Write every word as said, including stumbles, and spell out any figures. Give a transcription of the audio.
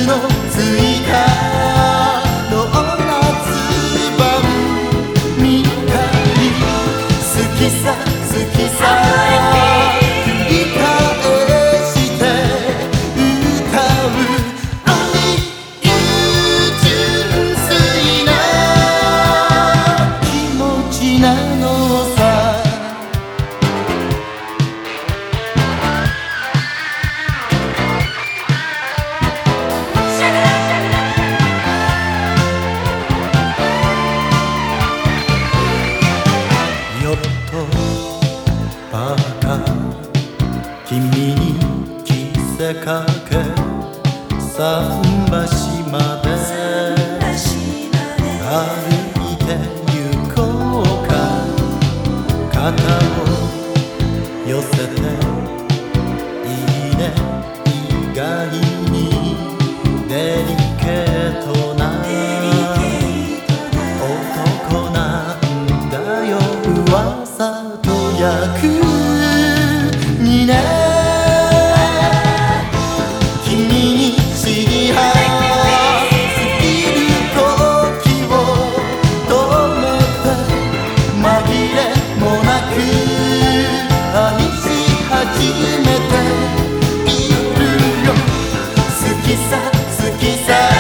のついたドーナツパンみたい好きさ好きさ繰り返して歌う愛純粋な気持ちなのさよっとバカ君に着せかけ桟橋まで歩いて行こうか肩を寄せていいね意外にデリケートな男なんだよ噂と役にね君に知り合すぎる時を止めて紛れもなく愛し始めているよ好きさ好きさ